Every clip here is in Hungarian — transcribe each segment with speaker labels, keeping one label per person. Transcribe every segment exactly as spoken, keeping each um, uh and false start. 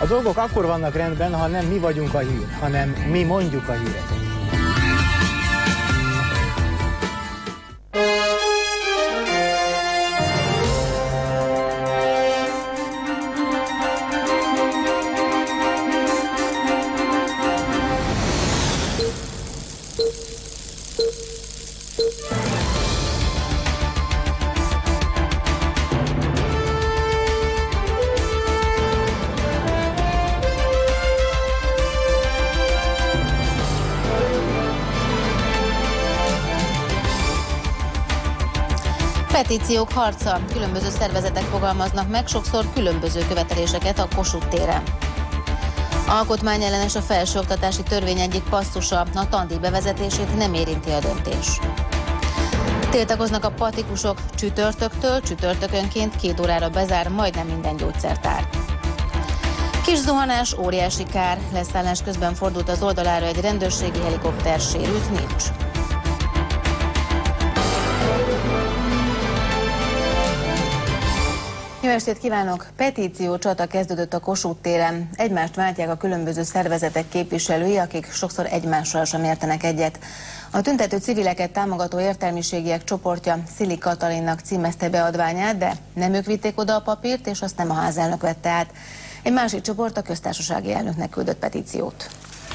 Speaker 1: dolgok akkor vannak rendben, ha nem mi vagyunk a hír, hanem mi mondjuk a híreket.
Speaker 2: Petíciók harca. Különböző szervezetek fogalmaznak meg sokszor különböző követeléseket a Kossuth téren. Alkotmányellenes a felsőoktatási törvény egyik passzusa, a tandíj bevezetését nem érinti a döntés. Tiltakoznak a patikusok, csütörtöktől csütörtökönként két órára bezár majdnem minden gyógyszertár. Kis zuhanás, óriási kár, leszállás közben fordult az oldalára egy rendőrségi helikopter, sérült nincs. Jó estét kívánok! Petíció csata kezdődött a Kossuth téren. Egymást váltják a különböző szervezetek képviselői, akik sokszor egymással sem értenek egyet. A tüntető civileket támogató értelmiségiek csoportja Szili Katalinnak címezte beadványát, de nem ők vitték oda a papírt, és azt nem a házelnök vette át. Egy másik csoport a köztársasági elnöknek küldött petíciót.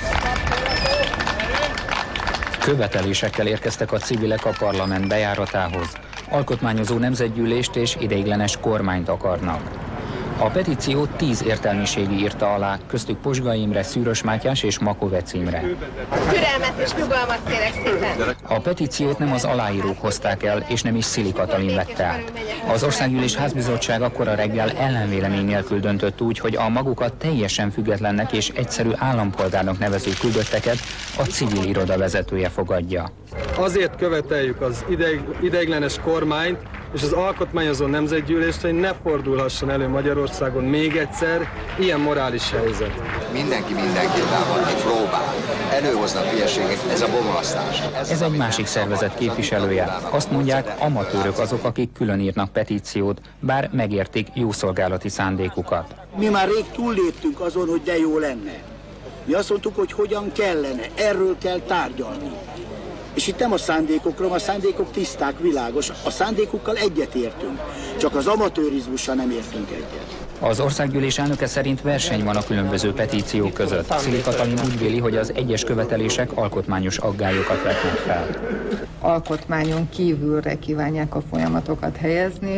Speaker 3: Követelésekkel érkeztek a civilek a parlament bejáratához. Alkotmányozó nemzetgyűlést és ideiglenes kormányt akarnak. A petíciót tíz értelmiségi írta alá, köztük Posgai Imre, Szűrös Mátyás és Makovec Imre.
Speaker 4: Türelmet és nyugalmat kérek szépen.
Speaker 3: A petíciót nem az aláírók hozták el, és nem is Szili Katalin vette át. Az Országgyűlés Házbizottság akkora reggel ellenvélemény nélkül döntött úgy, hogy a magukat teljesen függetlennek és egyszerű állampolgárnak nevező küldötteket a civil iroda vezetője fogadja.
Speaker 5: Azért követeljük az ideig, ideiglenes kormányt és az alkotmányozó nemzetgyűlést, hogy ne fordulhasson elő Magyarországon még egyszer ilyen morális helyzet.
Speaker 6: Mindenki mindenkit támadni próbál. Előhoznak hülyeségek, ez a bomlasztás. Ez,
Speaker 3: ez egy másik szervezet képviselője. Azt mondják, amatőrök azok, akik külön írnak petíciót, bár megértik jószolgálati szándékukat.
Speaker 7: Mi már rég túlléptünk azon, hogy de jó lenne. Mi azt mondtuk, hogy hogyan kellene, erről kell tárgyalni. És itt nem a szándékokról, a szándékok tiszták, világos, a szándékukkal egyetértünk, csak az amatőrizmussal nem értünk egyet.
Speaker 3: Az Országgyűlés elnöke szerint verseny van a különböző petíciók között. Szili Katalin úgy véli, hogy az egyes követelések alkotmányos aggályokat vetnek fel.
Speaker 8: Alkotmányon kívülre kívánják a folyamatokat helyezni.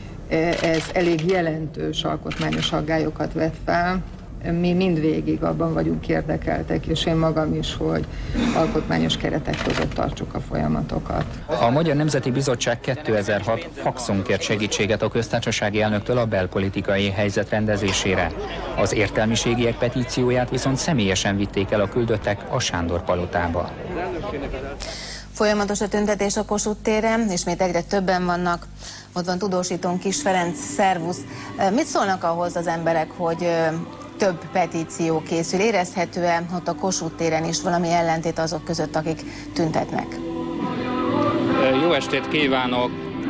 Speaker 8: Ez elég jelentős alkotmányos aggályokat vet fel. Mi mindvégig abban vagyunk érdekeltek, és én magam is, hogy alkotmányos keretek között tartsuk a folyamatokat.
Speaker 3: A Magyar Nemzeti Bizottság kétezer-hat faxon kért segítséget a köztársasági elnöktől a belpolitikai helyzet rendezésére. Az értelmiségiek petícióját viszont személyesen vitték el a küldöttek a Sándor palotába.
Speaker 2: Folyamatos a tüntetés a Kossuth téren, ismét egyre többen vannak. Ott van tudósítónk Kis Ferenc, szervusz. Mit szólnak ahhoz az emberek, hogy több petíció készül? Érezhető-e ott a Kossuth téren is valami ellentét azok között, akik tüntetnek?
Speaker 9: Jó estét kívánok!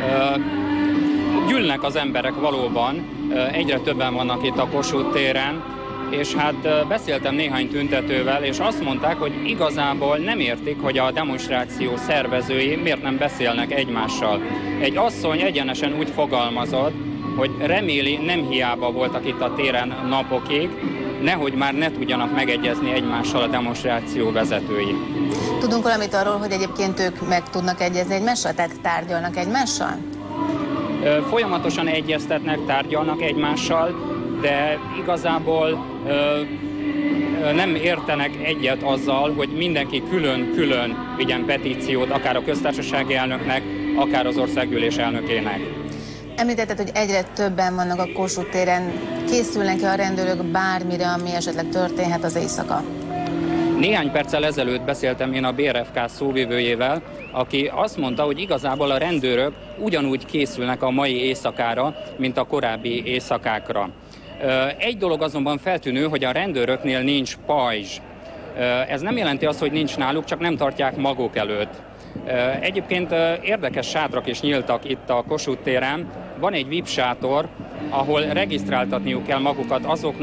Speaker 9: Gyűlnek az emberek valóban, egyre többen vannak itt a Kossuth téren, és hát beszéltem néhány tüntetővel, és azt mondták, hogy igazából nem értik, hogy a demonstráció szervezői miért nem beszélnek egymással. Egy asszony egyenesen úgy fogalmazott, hogy reméli, nem hiába voltak itt a téren napokig, nehogy már ne tudjanak megegyezni egymással a demonstráció vezetői.
Speaker 2: Tudunk valamit arról, hogy egyébként ők meg tudnak egyezni egymással, tehát tárgyalnak egymással?
Speaker 9: Folyamatosan egyeztetnek, tárgyalnak egymással, de igazából ö, nem értenek egyet azzal, hogy mindenki külön-külön vigyen petíciót, akár a köztársasági elnöknek, akár az országgyűlés elnökének.
Speaker 2: Említetted, hogy egyre többen vannak a Kossuth téren. Készülnek-e a rendőrök bármire, ami esetleg történhet az éjszaka?
Speaker 9: Néhány perccel ezelőtt beszéltem én a bé er ef ká szóvivőjével, aki azt mondta, hogy igazából a rendőrök ugyanúgy készülnek a mai éjszakára, mint a korábbi éjszakákra. Egy dolog azonban feltűnő, hogy a rendőröknél nincs pajzs. Ez nem jelenti azt, hogy nincs náluk, csak nem tartják maguk előtt. Egyébként érdekes sátrak is nyíltak itt a Kossuth téren. Van egy vé i pé sátor, ahol regisztráltatniuk kell magukat azoknak,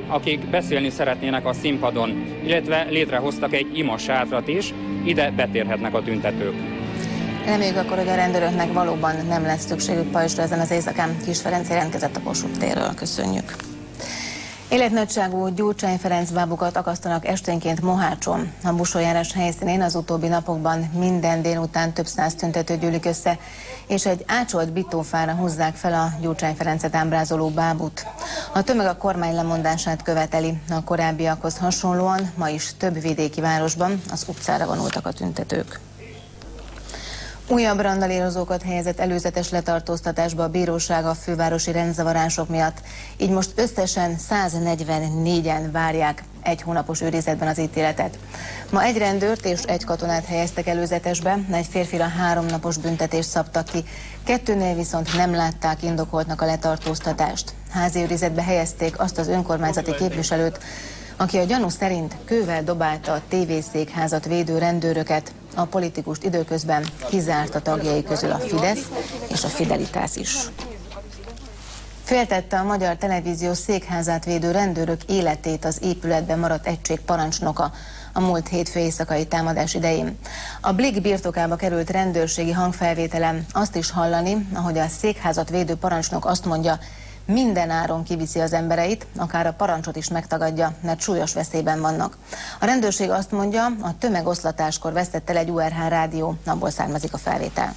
Speaker 9: akik beszélni szeretnének a színpadon, illetve létrehoztak egy ima sátrat is, ide betérhetnek a tüntetők.
Speaker 2: Reméljük akkor, hogy a rendőröknek valóban nem lesz szükségük pajzsra ezen az éjszakán. Kis Ferenc jelentkezett a Kossuth térről. Köszönjük. Életnagyságú Gyurcsány Ferenc bábukat akasztanak esténként Mohácson. A buszójárás helyszínén az utóbbi napokban minden délután több száz tüntető gyűlik össze, és egy ácsolt bitófára húzzák fel a Gyurcsány Ferencet ábrázoló bábut. A tömeg a kormány lemondását követeli. A korábbiakhoz hasonlóan ma is több vidéki városban az utcára vonultak a tüntetők. Újabb randalírozókat helyezett előzetes letartóztatásba a bíróság a fővárosi rendzavarások miatt. Így most összesen száznegyvennégyen várják egy hónapos őrizetben az ítéletet. Ma egy rendőrt és egy katonát helyeztek előzetesbe, egy férfira három napos büntetést szabtak ki. Kettőnél viszont nem látták indokoltnak a letartóztatást. Házi őrizetbe helyezték azt az önkormányzati képviselőt, aki a gyanú szerint kővel dobálta a tévészékházat védő rendőröket. A politikust időközben kizárt a tagjai közül a Fidesz és a Fidelitás is. Féltette a Magyar Televízió székházát védő rendőrök életét az épületben maradt egység parancsnoka a múlt hétfő éjszakai támadás idején. A Blik birtokába került rendőrségi hangfelvételen azt is hallani, ahogy a székházat védő parancsnok azt mondja, minden áron kiviszi az embereit, akár a parancsot is megtagadja, mert súlyos veszélyben vannak. A rendőrség azt mondja, a tömegoszlatáskor vesztett el egy u er há rádió, abból származik a felvétel.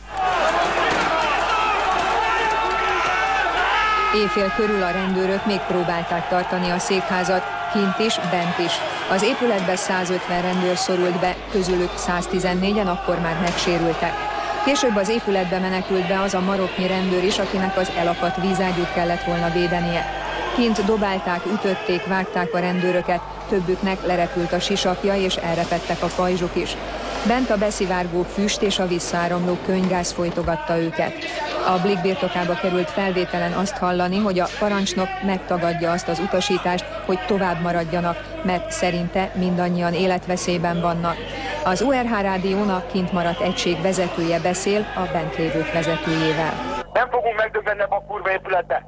Speaker 10: Éjfél körül a rendőrök még próbálták tartani a székházat, kint is, bent is. Az épületbe százötven rendőr szorult be, közülük száztizennégyen akkor már megsérültek. Később az épületbe menekült be az a maroknyi rendőr is, akinek az elapadt vízágyút kellett volna védenie. Kint dobálták, ütötték, vágták a rendőröket, többüknek lerepült a sisakja és elrepettek a pajzsok is. Bent a beszivárgó füst és a visszaáramló könyvgáz folytogatta őket. A Blik birtokába került felvételen azt hallani, hogy a parancsnok megtagadja azt az utasítást, hogy tovább maradjanak, mert szerinte mindannyian életveszélyben vannak. Az u er há rádión a kint maradt egység vezetője beszél a bent lévők vezetőjével.
Speaker 11: Nem fogunk megdöbbenni a kurva épületbe.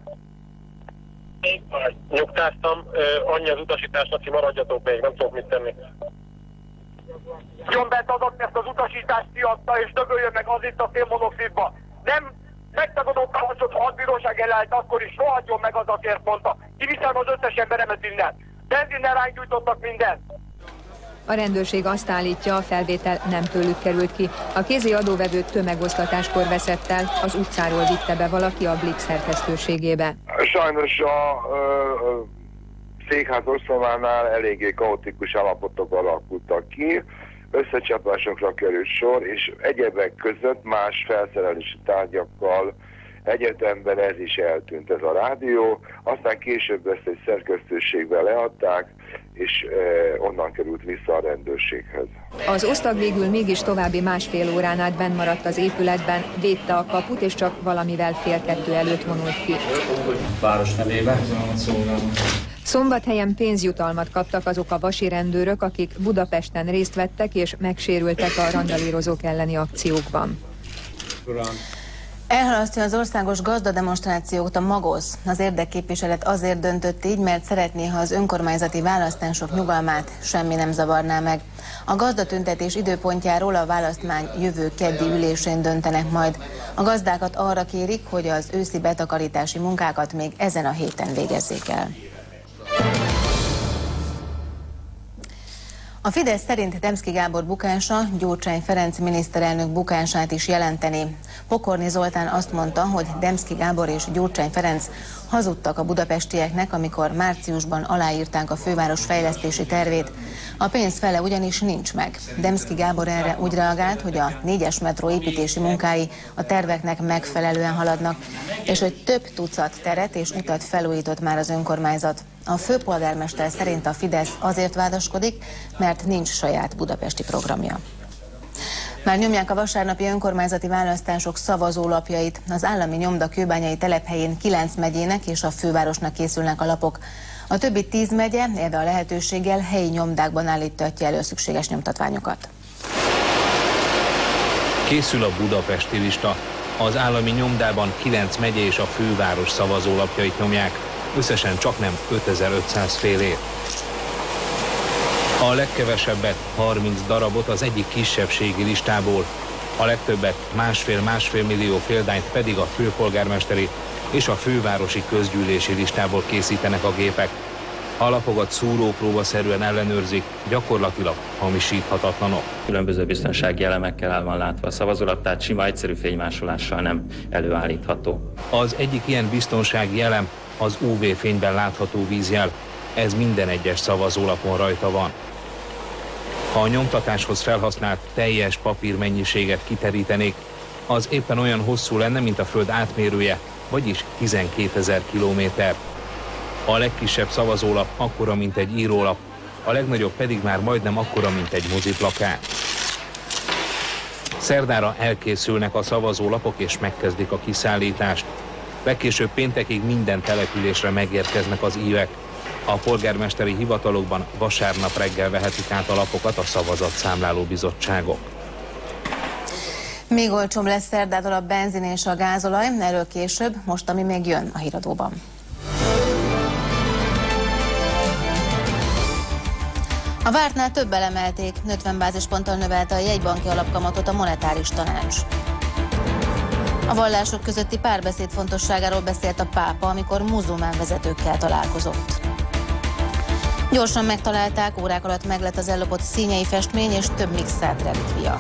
Speaker 11: Nyugtáztam, annyi az utasítás, hogy maradjatok még, nem tudok mit tenni. Gyombert adott ezt az utasítást, kiadta, és dögöljön meg az itt a szénmonoxidba. Nem megtagadott a harcot, ha a bíróság elállt, akkor is rohadjon meg az, aki ezt mondta. Kiviszem az összes emberemet innen. Benzinnel ránk gyújtottak mindent.
Speaker 10: A rendőrség azt állítja, a felvétel nem tőlük került ki. A kézi adóvevőt tömegoszlatáskor veszett el, az utcáról vitte be valaki a Blik szerkesztőségébe.
Speaker 12: Sajnos a ö, székház oszlománál eléggé kaotikus állapotok alakultak ki, összecsapásokra került sor, és egyebek között más felszerelési tárgyakkal egyetemben ez is eltűnt, ez a rádió, aztán később ezt egy szerkesztőségbe leadták, és eh, onnan került vissza a rendőrséghez.
Speaker 10: Az osztag végül mégis további másfél órán át benn maradt az épületben, védte a kaput, és csak valamivel fél kettő előtt vonult ki.
Speaker 13: Város nevében.
Speaker 10: Szombathelyen pénzjutalmat kaptak azok a vasi rendőrök, akik Budapesten részt vettek és megsérültek a randalírozók elleni akciókban.
Speaker 2: Elhalasztja az országos gazdademonstrációt a Magoz. Az érdekképviselet azért döntött így, mert szeretné, ha az önkormányzati választások nyugalmát semmi nem zavarná meg. A gazdatüntetés időpontjáról a választmány jövő keddi ülésén döntenek majd. A gazdákat arra kérik, hogy az őszi betakarítási munkákat még ezen a héten végezzék el. A Fidesz szerint Demszky Gábor bukása Gyurcsány Ferenc miniszterelnök bukását is jelenteni. Pokorni Zoltán azt mondta, hogy Demszky Gábor és Gyurcsány Ferenc hazudtak a budapestieknek, amikor márciusban aláírták a főváros fejlesztési tervét. A pénz fele ugyanis nincs meg. Demszky Gábor erre úgy reagált, hogy a négyes metró építési munkái a terveknek megfelelően haladnak, és hogy több tucat teret és utat felújított már az önkormányzat. A főpolgármester szerint a Fidesz azért vádaskodik, mert nincs saját budapesti programja. Már nyomják a vasárnapi önkormányzati választások szavazólapjait. Az állami nyomda kőbányai telephelyén kilenc megyének és a fővárosnak készülnek a lapok. A többi tíz megye élve a lehetőséggel helyi nyomdákban állítatja elő a szükséges nyomtatványokat.
Speaker 14: Készül a budapesti lista. Az állami nyomdában kilenc megye és a főváros szavazólapjait nyomják. összesen csaknem ötezer-ötszáz félét. A legkevesebbet, harminc darabot az egyik kisebbségi listából, a legtöbbet, másfél-másfél millió példányt pedig a főpolgármesteri és a fővárosi közgyűlési listából készítenek a gépek. A lapokat szúrópróbaszerűen ellenőrzik, gyakorlatilag hamisíthatatlanok.
Speaker 13: Különböző biztonsági elemekkel el van látva a szavazólap, tehát sima egyszerű fénymásolással nem előállítható.
Speaker 14: Az egyik ilyen biztonsági elem az ú vé fényben látható vízjel. Ez minden egyes szavazólapon rajta van. Ha a nyomtatáshoz felhasznált teljes papírmennyiséget kiterítenék, az éppen olyan hosszú lenne, mint a Föld átmérője, vagyis tizenkétezer kilométer. A legkisebb szavazólap akkora, mint egy írólap, a legnagyobb pedig már majdnem akkora, mint egy moziplakát. Szerdára elkészülnek a szavazólapok és megkezdik a kiszállítást. Legkésőbb péntekig minden településre megérkeznek az ívek. A polgármesteri hivatalokban vasárnap reggel vehetik át a lapokat a szavazatszámláló bizottságok.
Speaker 2: Még olcsóbb lesz szerdától a benzin és a gázolaj, erről később, most ami még jön a híradóban. A vártnál többel emelték, ötven bázisponttal növelte a jegybanki alapkamatot a monetáris tanács. A vallások közötti párbeszéd fontosságáról beszélt a pápa, amikor muzulmán vezetőkkel találkozott. Gyorsan megtalálták, órák alatt meglett az ellopott színyei festmény és több mixált relikvia.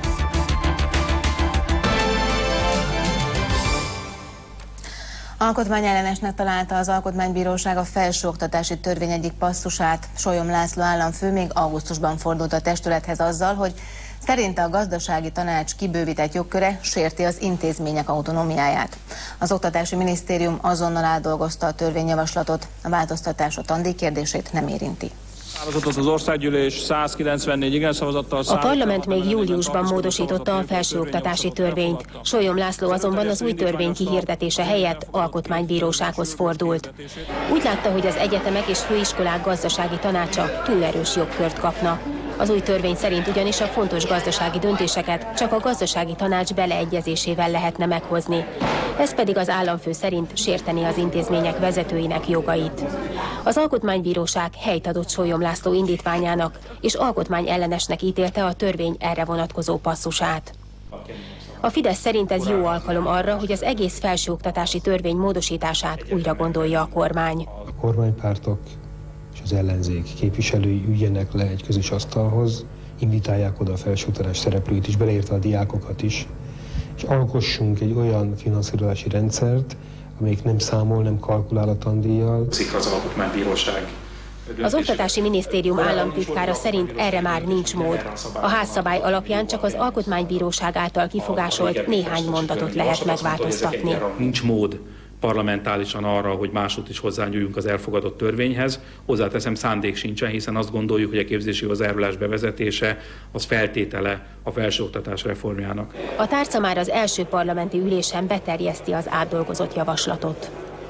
Speaker 2: Alkotmányellenesnek találta az Alkotmánybíróság a felsőoktatási törvény egyik passzusát. Sólyom László államfő még augusztusban fordult a testülethez azzal, hogy szerinte a gazdasági tanács kibővített jogköre sérti az intézmények autonómiáját. Az Oktatási Minisztérium azonnal átdolgozta a törvényjavaslatot, a változtatás a tandíj kérdését nem érinti.
Speaker 15: Az országgyűlés százkilencvennégy igen szavazattal.
Speaker 16: A parlament még júliusban módosította a felsőoktatási törvényt. Sólyom László azonban az új törvény kihirdetése helyett alkotmánybírósághoz fordult. Úgy látta, hogy az egyetemek és főiskolák gazdasági tanácsa túl erős jogkört kapna. Az új törvény szerint ugyanis a fontos gazdasági döntéseket csak a gazdasági tanács beleegyezésével lehetne meghozni. Ez pedig az államfő szerint sérteni az intézmények vezetőinek jogait. Az Alkotmánybíróság helyt adott Sólyom László indítványának, és alkotmányellenesnek ítélte a törvény erre vonatkozó passzusát. A Fidesz szerint ez jó alkalom arra, hogy az egész felsőoktatási törvény módosítását újra gondolja a kormány.
Speaker 17: A kormánypártok és az ellenzék képviselői üljenek le egy közös asztalhoz, invitálják oda a felsőoktatás szereplőit is, beleértve a diákokat is, és alkossunk egy olyan finanszírozási rendszert, amelyik nem számol, nem kalkulál a tandíjjal.
Speaker 18: Az Alkotmánybíróság.
Speaker 16: Az Oktatási Minisztérium államtitkára szerint erre már nincs mód. A házszabály alapján csak az Alkotmánybíróság által kifogásolt néhány mondatot lehet megváltoztatni.
Speaker 18: Nincs mód parlamentálisan arra, hogy máshogy is hozzányúljunk az elfogadott törvényhez. Hozzáteszem, szándék sincsen, hiszen azt gondoljuk, hogy a képzési hozzájárulás bevezetése az feltétele a felsőoktatás reformjának.
Speaker 16: A tárca már az első parlamenti ülésen beterjeszti az átdolgozott javaslatot.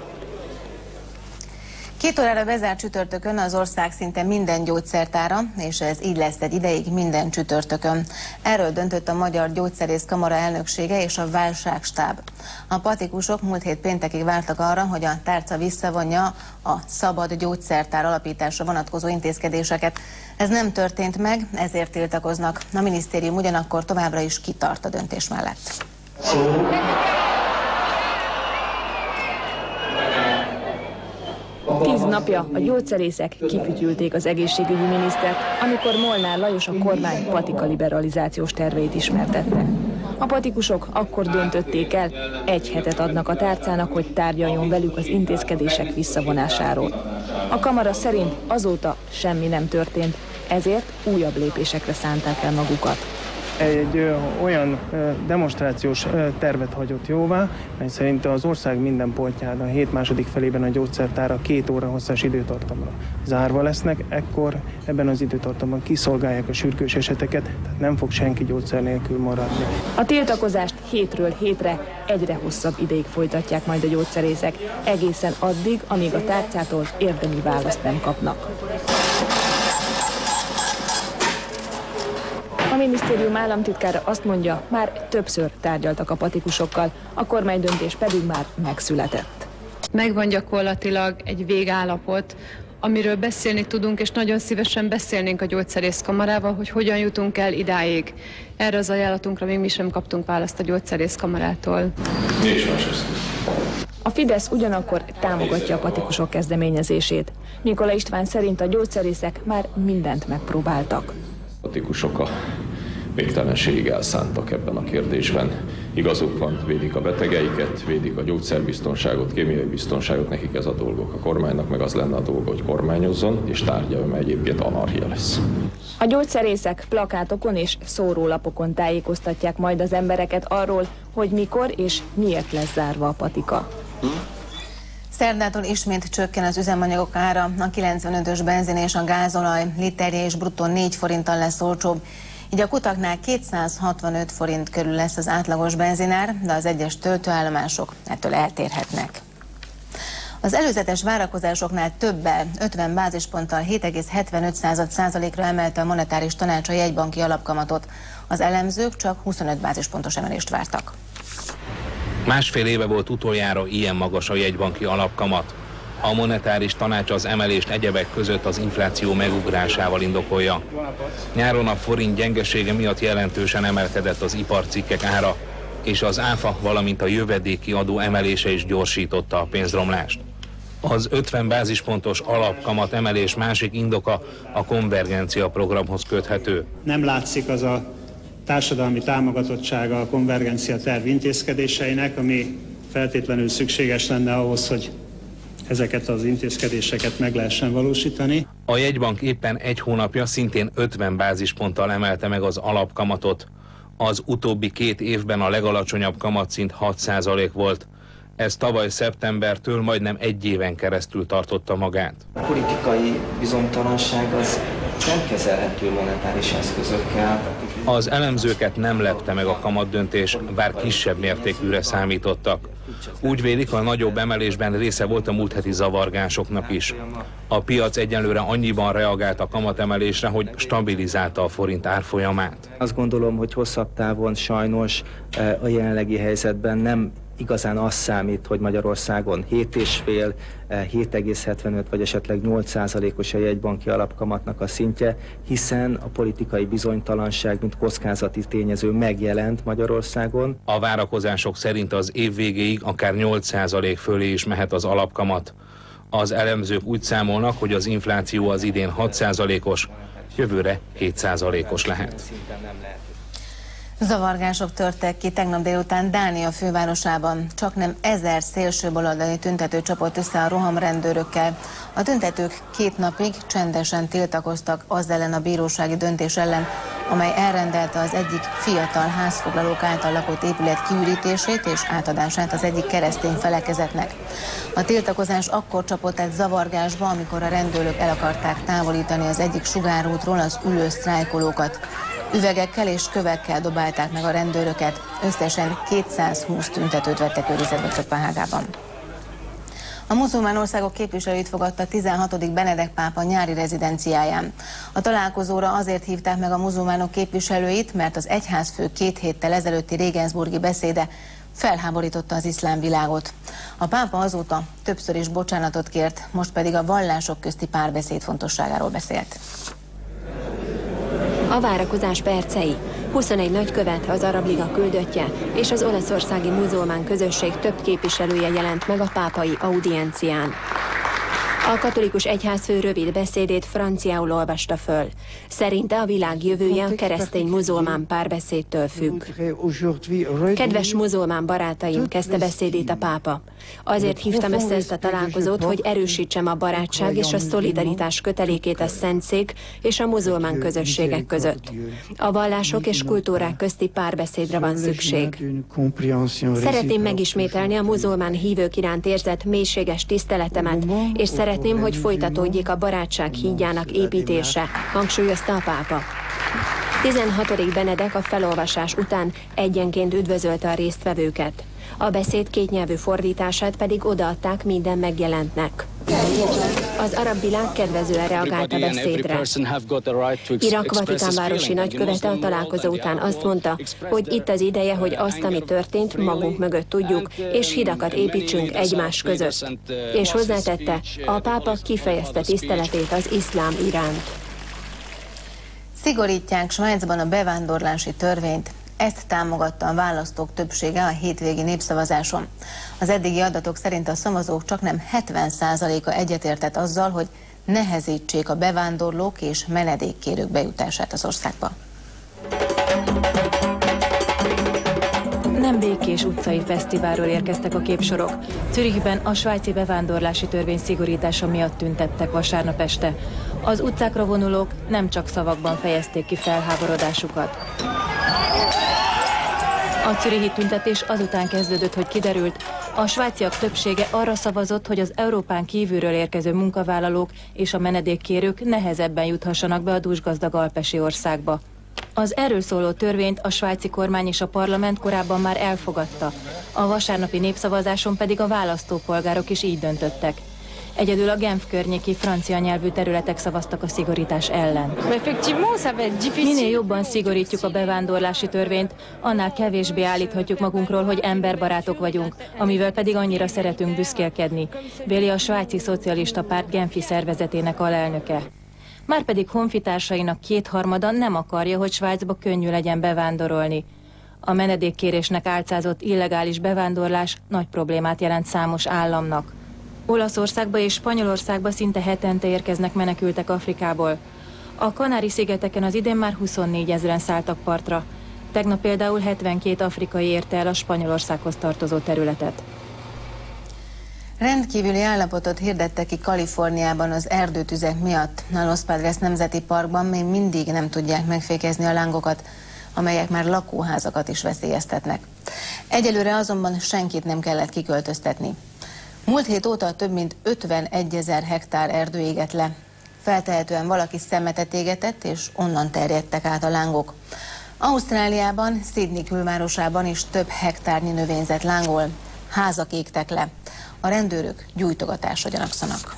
Speaker 2: Két órára bezárt csütörtökön az ország szinte minden gyógyszertára, és ez így lesz egy ideig minden csütörtökön. Erről döntött a Magyar Gyógyszerész Kamara elnöksége és a válságstáb. A patikusok múlt hét péntekig vártak arra, hogy a tárca visszavonja a szabad gyógyszertár alapításra vonatkozó intézkedéseket. Ez nem történt meg, ezért tiltakoznak. A minisztérium ugyanakkor továbbra is kitart a döntés mellett.
Speaker 19: Tíz napja a gyógyszerészek kifütyülték az egészségügyi minisztert, amikor Molnár Lajos a kormány patika liberalizációs terveit ismertette. A patikusok akkor döntötték el, egy hetet adnak a tárcának, hogy tárgyaljon velük az intézkedések visszavonásáról. A kamara szerint azóta semmi nem történt, ezért újabb lépésekre szánták el magukat.
Speaker 20: Egy ö, olyan ö, demonstrációs ö, tervet hagyott jóvá, mely szerint az ország minden pontján a hét második felében a gyógyszertára két óra hosszas időtartamra zárva lesznek, ekkor ebben az időtartamban kiszolgálják a sürgős eseteket, tehát nem fog senki gyógyszer nélkül maradni.
Speaker 19: A tiltakozást hétről hétre egyre hosszabb ideig folytatják majd a gyógyszerészek, egészen addig, amíg a tárcától érdemi választ nem kapnak. A minisztérium államtitkára azt mondja, már többször tárgyaltak a patikusokkal, a kormánydöntés pedig már megszületett.
Speaker 21: Megvan gyakorlatilag egy végállapot, amiről beszélni tudunk, és nagyon szívesen beszélnénk a gyógyszerészkamarával, hogy hogyan jutunk el idáig. Erre az ajánlatunkra még mi sem kaptunk választ a gyógyszerészkamarától.
Speaker 19: A Fidesz ugyanakkor támogatja a patikusok kezdeményezését. Mikola István szerint a gyógyszerészek már mindent megpróbáltak.
Speaker 22: A patikusok a végtelenségig elszántak ebben a kérdésben. Igazuk van, védik a betegeiket, védik a gyógyszerbiztonságot, kémiai biztonságot, nekik ez a dolgok. A kormánynak meg az lenne a dolga, hogy kormányozzon, és tárgyalja, mert egyébként anarchia lesz.
Speaker 19: A gyógyszerészek plakátokon és szórólapokon tájékoztatják majd az embereket arról, hogy mikor és miért lesz zárva a patika.
Speaker 2: Szerdától ismét csökken az üzemanyagok ára, a kilencvenötös benzin és a gázolaj literje és bruttó négy forinttal lesz olcsóbb. Így a kutaknál kétszázhatvanöt forint körül lesz az átlagos benzinár, de az egyes töltőállomások ettől eltérhetnek. Az előzetes várakozásoknál többel, ötven bázisponttal hét egész hetvenöt százalékra emelte a monetáris tanács a jegybanki alapkamatot. Az elemzők csak huszonöt bázispontos emelést vártak.
Speaker 14: Másfél éve volt utoljára ilyen magas a jegybanki alapkamat. A monetáris tanács az emelést egyebek között az infláció megugrásával indokolja. Nyáron a forint gyengesége miatt jelentősen emelkedett az iparcikkek ára, és az áfa, valamint a jövedéki adó emelése is gyorsította a pénzromlást. Az ötven bázispontos alapkamat emelés másik indoka a konvergencia programhoz köthető.
Speaker 23: Nem látszik az a társadalmi támogatottsága a konvergencia terv intézkedéseinek, ami feltétlenül szükséges lenne ahhoz, hogy ezeket az intézkedéseket meg lehessen valósítani.
Speaker 14: A jegybank éppen egy hónapja szintén ötven bázisponttal emelte meg az alapkamatot. Az utóbbi két évben a legalacsonyabb kamatszint hat százalék volt. Ez tavaly szeptembertől majdnem egy éven keresztül tartotta magát.
Speaker 24: A politikai bizonytalanság az nem kezelhető monetáris eszközökkel.
Speaker 14: Az elemzőket nem lepte meg a kamatdöntés, bár kisebb mértékűre számítottak. Úgy vélik, a nagyobb emelésben része volt a múlt heti zavargásoknak is. A piac egyelőre annyiban reagált a kamatemelésre, hogy stabilizálta a forint árfolyamát.
Speaker 24: Azt gondolom, hogy hosszabb távon sajnos a jelenlegi helyzetben nem igazán az számít, hogy Magyarországon hét egész öt, hét egész hetvenöt vagy esetleg nyolc százalékos a jegybanki alapkamatnak a szintje, hiszen a politikai bizonytalanság, mint kockázati tényező megjelent Magyarországon.
Speaker 14: A várakozások szerint az év végéig akár nyolc százalék fölé is mehet az alapkamat. Az elemzők úgy számolnak, hogy az infláció az idén hat százalékos, jövőre hét százalékos lehet.
Speaker 2: Zavargások törtek ki tegnap délután Dánia fővárosában. Csaknem ezer szélsőbaloldali tüntető csapott össze a rohamrendőrökkel. A tüntetők két napig csendesen tiltakoztak az ellen a bírósági döntés ellen, amely elrendelte az egyik fiatal házfoglalók által lakott épület kiürítését és átadását az egyik keresztény felekezetnek. A tiltakozás akkor csapott egy zavargásba, amikor a rendőrök el akarták távolítani az egyik sugárútról az ülő sztrájkolókat. Üvegekkel és kövekkel dobálták meg a rendőröket, összesen kétszázhúsz tüntetőt vettek őrizetbe Koppenhágában. A muzulmán országok képviselőit fogadta tizenhatodik Benedek pápa nyári rezidenciáján. A találkozóra azért hívták meg a muzulmánok képviselőit, mert az egyházfő két héttel ezelőtti Regensburgi beszéde felháborította az iszlám világot. A pápa azóta többször is bocsánatot kért, most pedig a vallások közti párbeszéd fontosságáról beszélt.
Speaker 16: A várakozás percei. huszonegy nagykövet, az Arab Liga küldöttje és az olaszországi muzulmán közösség több képviselője jelent meg a pápai audiencián. A katolikus egyházfő rövid beszédét franciául olvasta föl. Szerinte a világ jövője a keresztény-muzulmán párbeszédtől függ. Kedves muzulmán barátaim, kezdte beszédét a pápa. Azért hívtam össze ezt a találkozót, hogy erősítsem a barátság és a szolidaritás kötelékét a Szentszék és a muzulmán közösségek között. A vallások és kultúrák közti párbeszédre van szükség. Szeretném megismételni a muzulmán hívők iránt érzett mélységes tiszteletemet, és szeretném, hogy folytatódjék a barátság hídjának építése, hangsúlyozta a pápa. tizenhatodik Benedek a felolvasás után egyenként üdvözölte a résztvevőket. A beszéd kétnyelvű fordítását pedig odaadták minden megjelentnek. Az arab világ kedvezően reagált a beszédre. Irak vatikánvárosi nagykövete a találkozó után azt mondta, hogy itt az ideje, hogy azt, ami történt, magunk mögött tudjuk, és hidakat építsünk egymás között. És hozzátette, a pápa kifejezte tiszteletét az iszlám iránt.
Speaker 2: Szigorítják Svájcban a bevándorlási törvényt. Ezt támogatta a választók többsége a hétvégi népszavazáson. Az eddigi adatok szerint a szavazók csaknem hetven százaléka egyetértett azzal, hogy nehezítsék a bevándorlók és menedékkérők bejutását az országba.
Speaker 19: Nem békés utcai fesztiválról érkeztek a képsorok. Zürichben a svájci bevándorlási törvény szigorítása miatt tüntettek vasárnap este. Az utcákra vonulók nem csak szavakban fejezték ki felháborodásukat. A zürichi tüntetés azután kezdődött, hogy kiderült, a svájciak többsége arra szavazott, hogy az Európán kívülről érkező munkavállalók és a menedékkérők nehezebben juthassanak be a dúsgazdag alpesi országba. Az erről szóló törvényt a svájci kormány és a parlament korábban már elfogadta, a vasárnapi népszavazáson pedig a választópolgárok is így döntöttek. Egyedül a Genf környéki francia nyelvű területek szavaztak a szigorítás ellen. Minél jobban szigorítjuk a bevándorlási törvényt, annál kevésbé állíthatjuk magunkról, hogy emberbarátok vagyunk, amivel pedig annyira szeretünk büszkélkedni, véli a svájci szocialista párt Genfi szervezetének alelnöke. Márpedig honfitársainak kétharmada nem akarja, hogy Svájcba könnyű legyen bevándorolni. A menedékkérésnek álcázott illegális bevándorlás nagy problémát jelent számos államnak. Olaszországba és Spanyolországba szinte hetente érkeznek menekültek Afrikából. A Kanári-szigeteken az idén már huszonnégyezer szálltak partra. Tegnap például hetvenkét afrikai érte el a Spanyolországhoz tartozó területet.
Speaker 2: Rendkívüli állapotot hirdettek ki Kaliforniában az erdőtüzek miatt. A Los Padres Nemzeti Parkban még mindig nem tudják megfékezni a lángokat, amelyek már lakóházakat is veszélyeztetnek. Egyelőre azonban senkit nem kellett kiköltöztetni. Múlt hét óta több mint ötvenegyezer hektár erdő égett le. Feltehetően valaki szemetet égetett, és onnan terjedtek át a lángok. Ausztráliában, Sydney külvárosában is több hektárnyi növényzet lángol. Házak égtek le. A rendőrök gyújtogatásra gyanakszanak.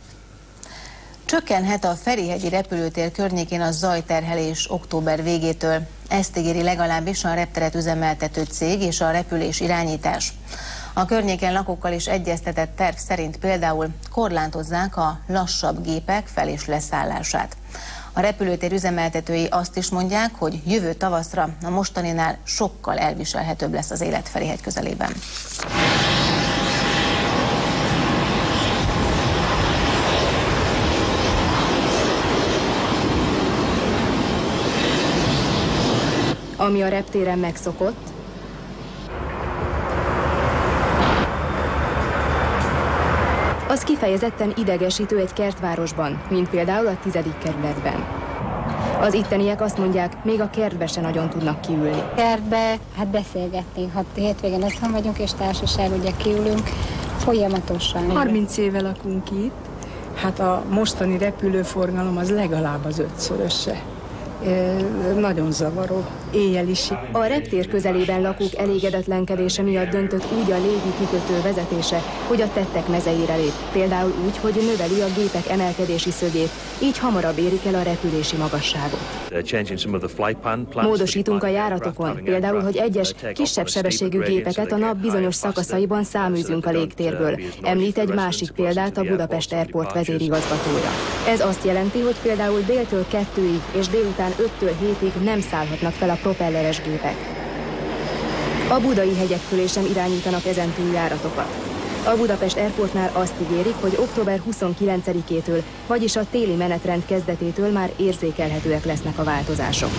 Speaker 2: Csökkenhet a Ferihegyi repülőtér környékén a zajterhelés október végétől. Ezt ígéri legalábbis a repteret üzemeltető cég és a repülés irányítás. A környéken lakókkal is egyeztetett terv szerint például korlátozzák a lassabb gépek fel- és leszállását. A repülőtér üzemeltetői azt is mondják, hogy jövő tavaszra a mostaninál sokkal elviselhetőbb lesz az élet Ferihegy közelében.
Speaker 1: Ami a reptéren megszokott, az kifejezetten idegesítő egy kertvárosban, mint például a tizedik kerületben. Az itteniek azt mondják, még a kertbe se nagyon tudnak kiülni.
Speaker 4: Kertbe, hát beszélgetni, ha hétvégén otthon vagyunk és társaság, ugye kiülünk folyamatosan.
Speaker 5: harminc éve lakunk itt, hát a mostani repülőforgalom az legalább az ötszöröse. Nagyon zavaró, éjjel is.
Speaker 1: A reptér közelében lakók elégedetlenkedése miatt döntött úgy a légi kikötő vezetése, hogy a tettek mezeire lép. Például úgy, hogy növeli a gépek emelkedési szögét, így hamarabb érik el a repülési magasságot. Módosítunk a járatokon, például, hogy egyes kisebb sebességű gépeket a nap bizonyos szakaszaiban száműzünk a légtérből. Említ egy másik példát a Budapest Airport vezérigazgatója. Ez azt jelenti, hogy például déltől kettőig és délután öttől hétig nem szállhatnak fel a propelleres gépek. A budai hegyek fölé sem irányítanak ezen túl járatokat. A Budapest Airportnál azt ígérik, hogy október huszonkilencedikétől, vagyis a téli menetrend kezdetétől már érzékelhetőek lesznek a változások.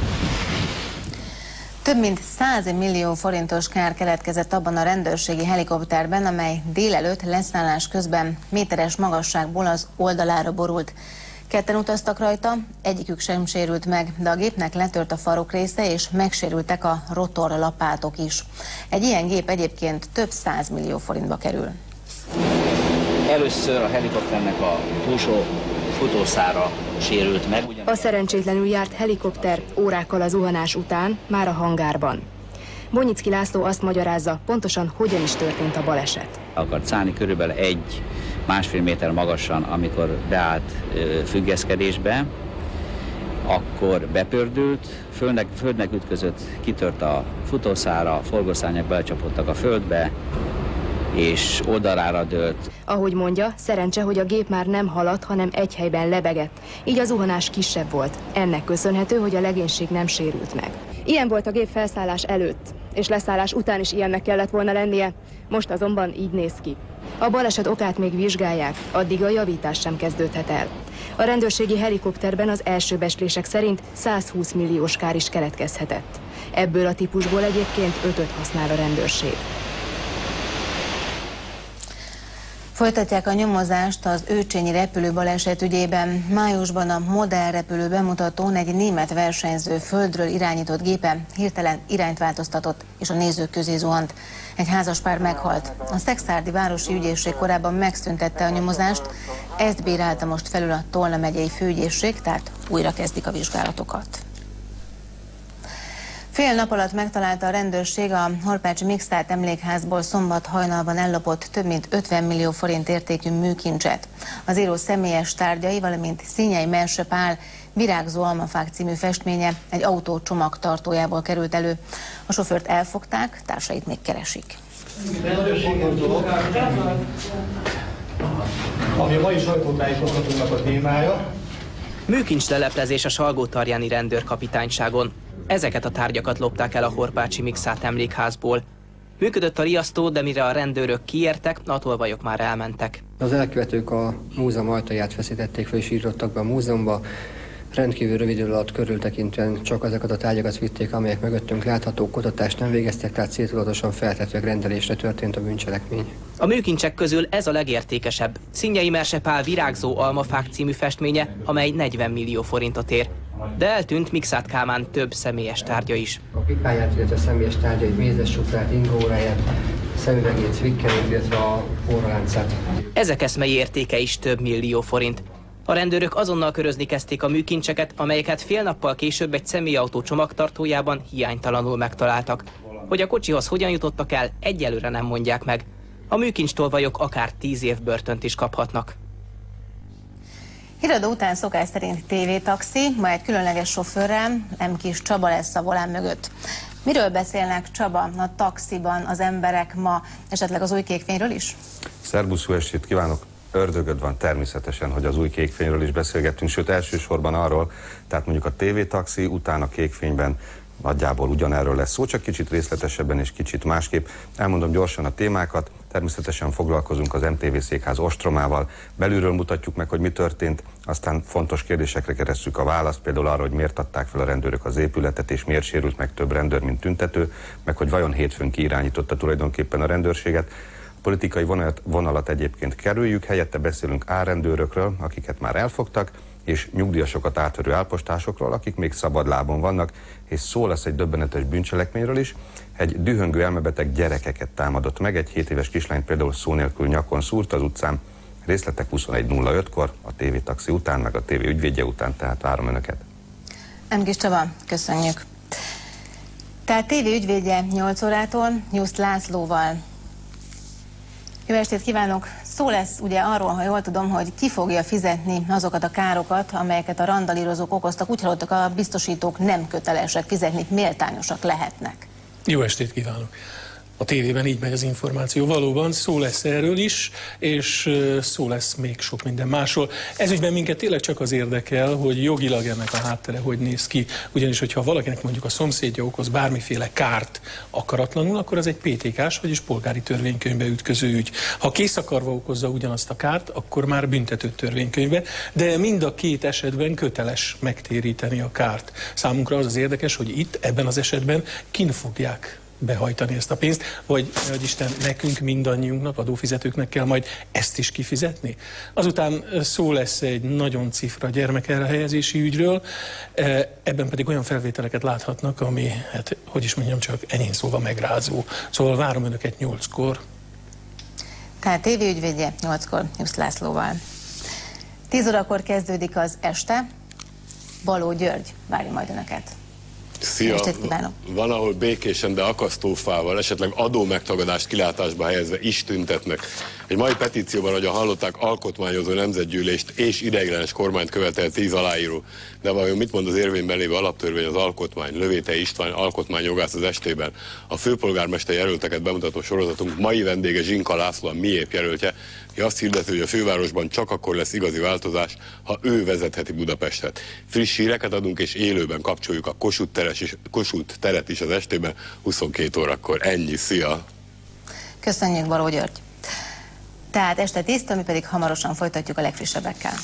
Speaker 2: Több mint száz millió forintos kár keletkezett abban a rendőrségi helikopterben, amely délelőtt leszállás közben méteres magasságból az oldalára borult. Ketten utaztak rajta, egyikük sem sérült meg, de a gépnek letört a farok része, és megsérültek a rotor lapátok is. Egy ilyen gép egyébként több száz millió forintba kerül.
Speaker 6: Először a helikopternek a túlsó futószára sérült meg.
Speaker 1: Ugyan... A szerencsétlenül járt helikopter órákkal a zuhanás után már a hangárban. Bonyicki László azt magyarázza, pontosan hogyan is történt a baleset.
Speaker 6: Akart szállni körülbelül egy másfél méter magasan, amikor beállt függeszkedésbe, akkor bepördült, földnek, földnek ütközött, kitört a futószára, a forgószárnyak belecsapottak a földbe, és oldalára dőlt.
Speaker 1: Ahogy mondja, szerencse, hogy a gép már nem haladt, hanem egy helyben lebegett. Így a zuhanás kisebb volt. Ennek köszönhető, hogy a legénység nem sérült meg. Ilyen volt a gép felszállás előtt, és leszállás után is ilyennek kellett volna lennie. Most azonban így néz ki. A baleset okát még vizsgálják, addig a javítás sem kezdődhet el. A rendőrségi helikopterben az első becslések szerint százhúsz milliós kár is keletkezhetett. Ebből a típusból egyébként ötöt használ a rendőrség.
Speaker 2: Folytatják a nyomozást az őcsényi repülőbaleset ügyében. Májusban a Model repülő bemutatón egy német versenyző földről irányított gépe hirtelen irányt változtatott, és a nézők közé zuhant. Egy házaspár meghalt. A Szekszárdi Városi Ügyészség korábban megszüntette a nyomozást, ezt bírálta most felül a Tolna megyei főügyészség, tehát újra kezdik a vizsgálatokat. Fél nap alatt megtalálta a rendőrség a Horpácsi Mikszáth emlékházból szombat hajnalban ellopott több mint ötven millió forint értékű műkincset. Az író személyes tárgyai, valamint Színyei Merse Pál Virágzó almafák című festménye egy autó csomagtartójából került elő. A sofőrt elfogták, társait még keresik.
Speaker 3: Ami a mai sajtótájékoztatónak a témája.
Speaker 7: Műkincs leleplezés a Salgótarjáni rendőrkapitányságon. Ezeket a tárgyakat lopták el a Horpácsi Mikszáth emlékházból. Működött a riasztó, de mire a rendőrök kiértek, a tolvajok már elmentek.
Speaker 3: Az elkövetők a múzeum ajtaját feszítették fel és írottak be a múzeumba. Rendkívül rövid idő alatt körültekintően csak azokat a tárgyakat vitték, amelyek mögöttünk látható, kutatást nem végeztek, tehát céltudatosan feltetőleg rendelésre történt a bűncselekmény.
Speaker 7: A műkincsek közül ez a legértékesebb. Színyei Merse Pál Virágzó almafák című festménye, amely negyven millió forintot ér. De eltűnt Mikszáth Kálmán több személyes tárgya is.
Speaker 3: A pipáját, illetve a személyes tárgyait, mézescsukráját, ingóráját, szemüvegét, vikkelét, illetve a óraláncát.
Speaker 7: Ezek eszmei értéke is több millió forint. A rendőrök azonnal körözni kezdték a műkincseket, amelyeket fél nappal később egy személyautó csomagtartójában hiánytalanul megtaláltak. Hogy a kocsihoz hogyan jutottak el, egyelőre nem mondják meg. A műkincstolvajok akár tíz év börtönt is kaphatnak.
Speaker 2: Híradó után szokás szerint tévétaxi, majd különleges sofőrrel, M. Kis Csaba lesz a volán mögött. Miről beszélnek, Csaba, a taxiban az emberek ma, esetleg az új kékfényről is?
Speaker 8: Szerbusz, jó estét kívánok! Ördögöd van természetesen, hogy az új kékfényről is beszélgettünk, sőt elsősorban arról, tehát mondjuk a tévétaxi, utána kékfényben nagyjából ugyanerről lesz szó, csak kicsit részletesebben és kicsit másképp. Elmondom gyorsan a témákat, természetesen foglalkozunk az em té vé székház ostromával, belülről mutatjuk meg, hogy mi történt, aztán fontos kérdésekre keresztjük a választ, például arra, hogy miért adták fel a rendőrök az épületet, és miért sérült meg több rendőr, mint tüntető, meg hogy vajon hétfőn ki irányította tulajdonképpen a rendőrséget. Politikai vonalat, vonalat egyébként kerüljük, helyette beszélünk árrendőrökről, akiket már elfogtak, és nyugdíjasokat átverő álpostásokról, akik még szabad lábon vannak, és szó lesz egy döbbenetes bűncselekményről is. Egy dühöngő elmebeteg gyerekeket támadott meg, egy hét éves kislány például szó nélkül nyakon szúrt az utcán. Részletek huszonegy nulla ötkor, a tévétaxi után, meg a tévé ügyvédje után, tehát várom Önöket.
Speaker 2: M. Kis Csaba, köszönjük. Tehát tévé ügyvédje nyolc órától Jusz Lászlóval. Jó estét kívánok! Szó lesz ugye arról, ha jól tudom, hogy ki fogja fizetni azokat a károkat, amelyeket a randalírozók okoztak. Úgy hallottak, a biztosítók nem kötelesek fizetni, méltányosak lehetnek.
Speaker 9: Jó estét kívánok! A tévében így megy az információ. Valóban szó lesz erről is, és szó lesz még sok minden másról. Ezügyben minket tényleg csak az érdekel, hogy jogilag ennek a háttere hogy néz ki. Ugyanis, hogyha valakinek mondjuk a szomszédja okoz bármiféle kárt akaratlanul, akkor az egy pé té ká-s, vagyis polgári törvénykönyvbe ütköző ügy. Ha készakarva okozza ugyanazt a kárt, akkor már büntető törvénykönyvbe, de mind a két esetben köteles megtéríteni a kárt. Számunkra az az érdekes, hogy itt, ebben az esetben kin fogják behajtani ezt a pénzt, vagy, vagy Isten, nekünk mindannyiunknak, adófizetőknek kell majd ezt is kifizetni. Azután szó lesz egy nagyon cifra gyermekelhelyezési ügyről, ebben pedig olyan felvételeket láthatnak, ami, hát, hogy is mondjam, csak enyhén szóval megrázó. Szóval várom Önöket nyolckor.
Speaker 2: Tehát tévéügyvédje nyolckor Jusz Lászlóval. tíz órakor kezdődik az este. Baló György várja majd Önöket.
Speaker 10: Szia! Van, ahol békésen, de akasztófával, esetleg adó megtagadást kilátásba helyezve is tüntetnek. Egy mai petícióban, ahogyan hallották, alkotmányozó nemzetgyűlést és ideiglenes kormányt követel tíz aláíró. De vajon mit mond az érvényben lévő alaptörvény, az alkotmány? Lövétei István alkotmányjogász az estében. A főpolgármester jelölteket bemutató sorozatunk mai vendége Zsinka László, a Miép jelöltje, aki azt hirdeti, hogy a fővárosban csak akkor lesz igazi változás, ha ő vezetheti Budapestet. Friss híreket adunk, és élőben kapcsoljuk a Kossuth, teres is, Kossuth teret is az estében, huszonkét órakor. Ennyi, szia!
Speaker 2: Köszönjük, Baló György! Tehát este tíztől, mi pedig hamarosan folytatjuk a legfrissebbekkel.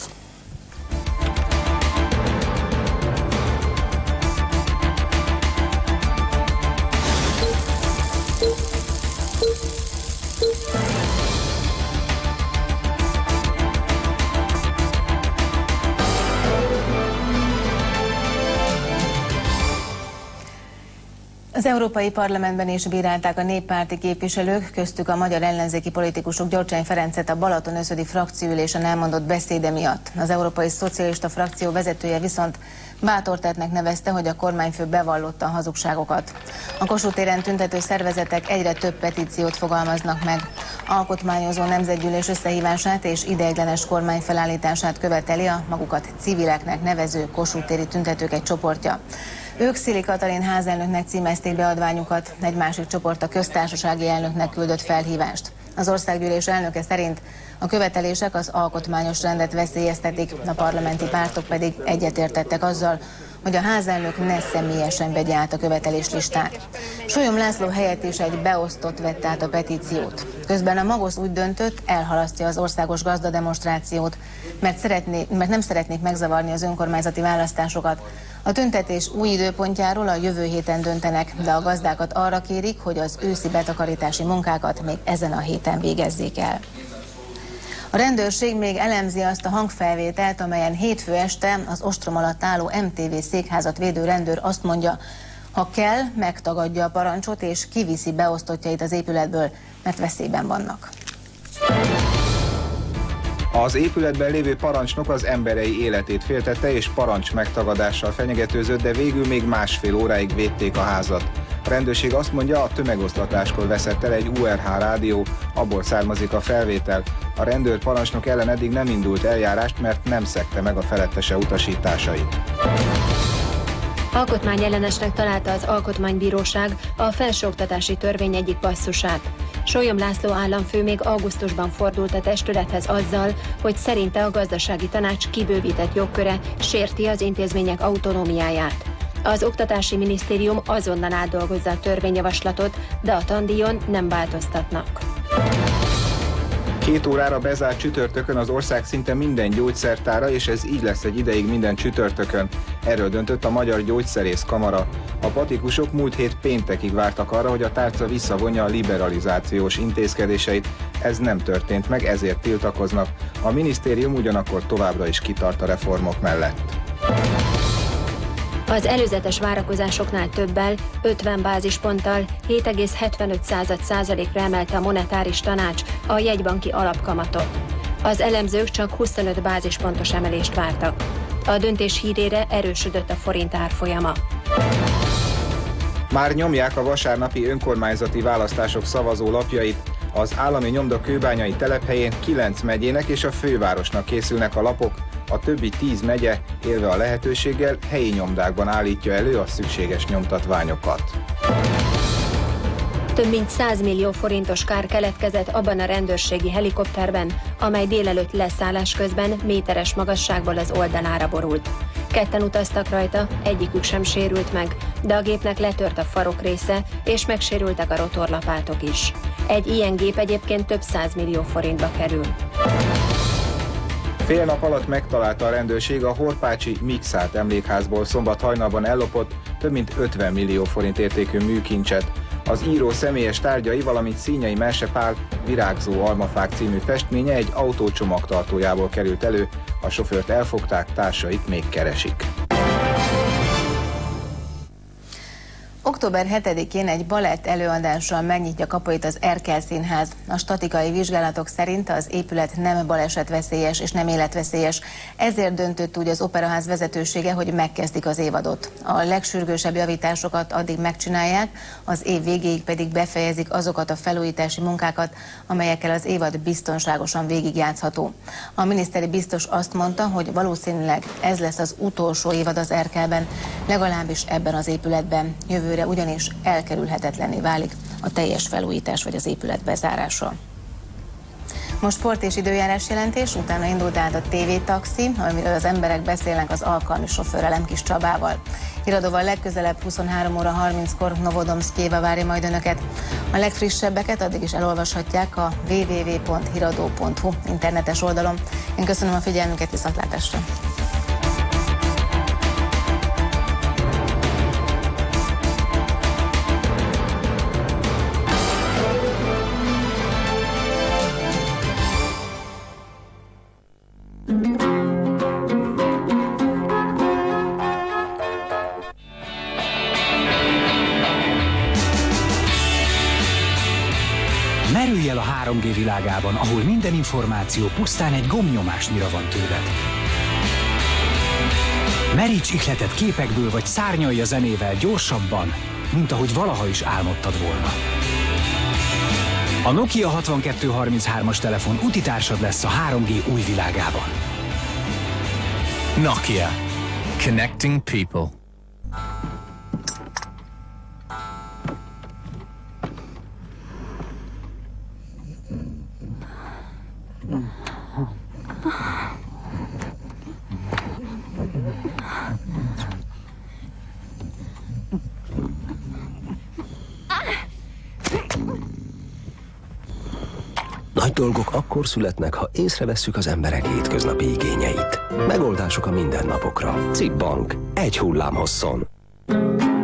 Speaker 2: Az Európai Parlamentben is bírálták a néppárti képviselők, köztük a magyar ellenzéki politikusok Gyurcsány Ferencet a Balatonöszödi frakcióülésen elmondott beszéde miatt. Az Európai Szocialista frakció vezetője viszont bátor tettnek nevezte, hogy a kormányfő bevallotta a hazugságokat. A Kossuth téren tüntető szervezetek egyre több petíciót fogalmaznak meg. Alkotmányozó nemzetgyűlés összehívását és ideiglenes kormány felállítását követeli a magukat civileknek nevező Kossuth téri tüntetők egy csoportja. Ők Szili Katalin házelnöknek címezték beadványukat, egy másik csoport a köztársasági elnöknek küldött felhívást. Az országgyűlés elnöke szerint a követelések az alkotmányos rendet veszélyeztetik, a parlamenti pártok pedig egyetértettek azzal, hogy a házelnök ne személyesen vegye át a követeléslistát. Solyom László helyett is egy beosztott vette át a petíciót. Közben a Magosz úgy döntött, elhalasztja az országos gazdademonstrációt, mert, szeretné, mert nem szeretnék megzavarni az önkormányzati választásokat. A tüntetés új időpontjáról a jövő héten döntenek, de a gazdákat arra kérik, hogy az őszi betakarítási munkákat még ezen a héten végezzék el. A rendőrség még elemzi azt a hangfelvételt, amelyen hétfő este az ostrom alatt álló em té vé székházat védő rendőr azt mondja, ha kell, megtagadja a parancsot és kiviszi beosztottjait az épületből, mert veszélyben vannak.
Speaker 11: Az épületben lévő parancsnok az emberei életét féltette és parancs megtagadással fenyegetőzött, de végül még másfél óráig védték a házat. A rendőrség azt mondja, a tömegoszlatáskor veszett el egy u er há rádió, abból származik a felvétel. A rendőr parancsnok ellen eddig nem indult eljárást, mert nem szegte meg a felettese utasításait.
Speaker 16: Alkotmányellenesnek találta az Alkotmánybíróság a felsőoktatási törvény egyik passzusát. Solyom László államfő még augusztusban fordult a testülethez azzal, hogy szerinte a gazdasági tanács kibővített jogköre sérti az intézmények autonómiáját. Az Oktatási Minisztérium azonnal átdolgozza a törvényjavaslatot, de a tandíjon nem változtatnak.
Speaker 11: Két órára bezárt csütörtökön az ország szinte minden gyógyszertára, és ez így lesz egy ideig minden csütörtökön. Erről döntött a Magyar Gyógyszerész Kamara. A patikusok múlt hét péntekig vártak arra, hogy a tárca visszavonja a liberalizációs intézkedéseit. Ez nem történt meg, ezért tiltakoznak. A minisztérium ugyanakkor továbbra is kitart a reformok mellett.
Speaker 16: Az előzetes várakozásoknál többel, ötven bázisponttal, hét egész hetvenöt százalékra emelte a monetáris tanács a jegybanki alapkamatot. Az elemzők csak huszonöt bázispontos emelést vártak. A döntés hírére erősödött a forint árfolyama.
Speaker 11: Már nyomják a vasárnapi önkormányzati választások szavazólapjait. Az állami nyomda kőbányai telephelyén kilenc megyének és a fővárosnak készülnek a lapok. A többi tíz megye élve a lehetőséggel helyi nyomdákban állítja elő a szükséges nyomtatványokat.
Speaker 16: Több mint száz millió forintos kár keletkezett abban a rendőrségi helikopterben, amely délelőtt leszállás közben méteres magasságból az oldalára borult. Ketten utaztak rajta, egyikük sem sérült meg, de a gépnek letört a farok része, és megsérültek a rotorlapátok is. Egy ilyen gép egyébként több száz millió forintba kerül.
Speaker 11: Fél nap alatt megtalálta a rendőrség a horpácsi Mixát emlékházból szombat hajnalban ellopott több mint ötven millió forint értékű műkincset. Az író személyes tárgyai, valamint Színyei Merse Pál Virágzó almafák című festménye egy autó csomagtartójából került elő, a sofőrt elfogták, társait még keresik.
Speaker 2: október hetedikén egy balett előadással megnyitja kapuit az Erkel Színház. A statikai vizsgálatok szerint az épület nem balesetveszélyes és nem életveszélyes. Ezért döntött úgy az Operaház vezetősége, hogy megkezdik az évadot. A legsürgősebb javításokat addig megcsinálják, az év végéig pedig befejezik azokat a felújítási munkákat, amelyekkel az évad biztonságosan végigjátszható. A miniszteri biztos azt mondta, hogy valószínűleg ez lesz az utolsó évad az Erkelben, legalábbis ebben az épületben. Jövőre ugyanis elkerülhetetlenné válik a teljes felújítás vagy az épület bezárása. Most sport és időjárás jelentés, utána indult át a té vé taxi, amiről az emberek beszélnek az alkalmi sofőrrel, Lemkis Csabával. Híradóval legközelebb huszonhárom óra harminckor Novodomszkjéba várja majd önöket. A legfrissebbeket addig is elolvashatják a double-u double-u double-u pont hiradó pont hu internetes oldalon. Én köszönöm a figyelmüket, viszontlátásra!
Speaker 12: Merülj el a három gé világában, ahol minden információ pusztán egy gombnyomásnyira van tőled. Meríts ihletet képekből, vagy szárnyalj a zenével gyorsabban, mint ahogy valaha is álmodtad volna. A Nokia hatvankettő harminchárom-as telefon utitársad lesz a három gé új világában.
Speaker 13: Nokia. Connecting people.
Speaker 15: Nagy dolgok akkor születnek, ha észrevesszük az emberek hétköznapi igényeit. Megoldások a mindennapokra. CIP Bank. Egy hullámhosszon.